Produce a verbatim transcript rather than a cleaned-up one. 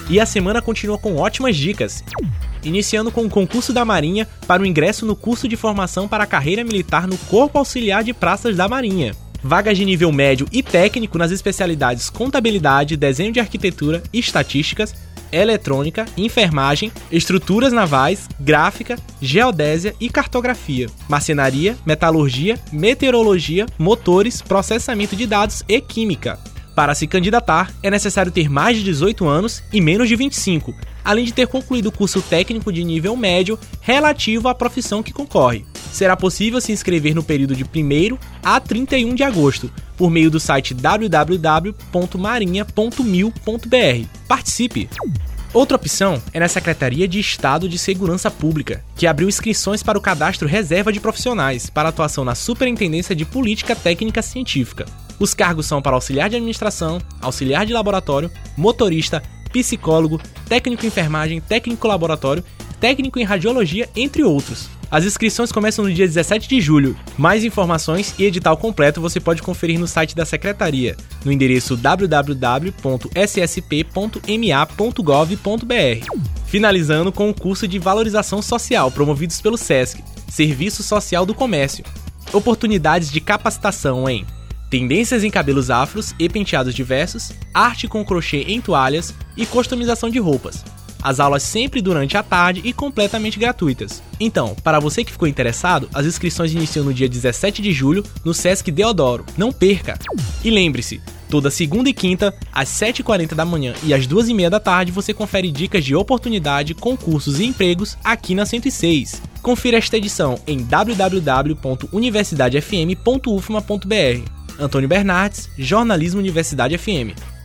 E a semana continua com ótimas dicas, iniciando com o concurso da Marinha para o ingresso no curso de formação para a carreira militar no Corpo Auxiliar de Praças da Marinha. Vagas de nível médio e técnico nas especialidades Contabilidade, Desenho de Arquitetura, Estatísticas, Eletrônica, Enfermagem, Estruturas Navais, Gráfica, Geodésia e Cartografia, Marcenaria, Metalurgia, Meteorologia, Motores, Processamento de Dados e Química. Para se candidatar, é necessário ter mais de dezoito anos e menos de vinte e cinco, além de ter concluído o curso técnico de nível médio relativo à profissão que concorre. Será possível se inscrever no período de primeiro a trinta e um de agosto, por meio do site w w w ponto marinha ponto mil ponto b r. Participe! Outra opção é na Secretaria de Estado de Segurança Pública, que abriu inscrições para o cadastro reserva de profissionais para atuação na Superintendência de Política Técnica Científica. Os cargos são para auxiliar de administração, auxiliar de laboratório, motorista, psicólogo, técnico em enfermagem, técnico laboratório, técnico em radiologia, entre outros. As inscrições começam no dia dezessete de julho. Mais informações e edital completo você pode conferir no site da Secretaria, no endereço w w w ponto s s p ponto m a ponto gov ponto b r. Finalizando com o curso de Valorização Social promovidos pelo SESC, Serviço Social do Comércio. Oportunidades de capacitação em tendências em cabelos afros e penteados diversos, arte com crochê em toalhas e customização de roupas. As aulas sempre durante a tarde e completamente gratuitas. Então, para você que ficou interessado, as inscrições iniciam no dia dezessete de julho no Sesc Deodoro. Não perca! E lembre-se, toda segunda e quinta, às sete e quarenta da manhã e às duas e meia da tarde, você confere dicas de oportunidade, concursos e empregos aqui na cento e seis. Confira esta edição em w w w ponto universidade f m ponto u f m a ponto b r. Antônio Bernardes, Jornalismo Universidade F M.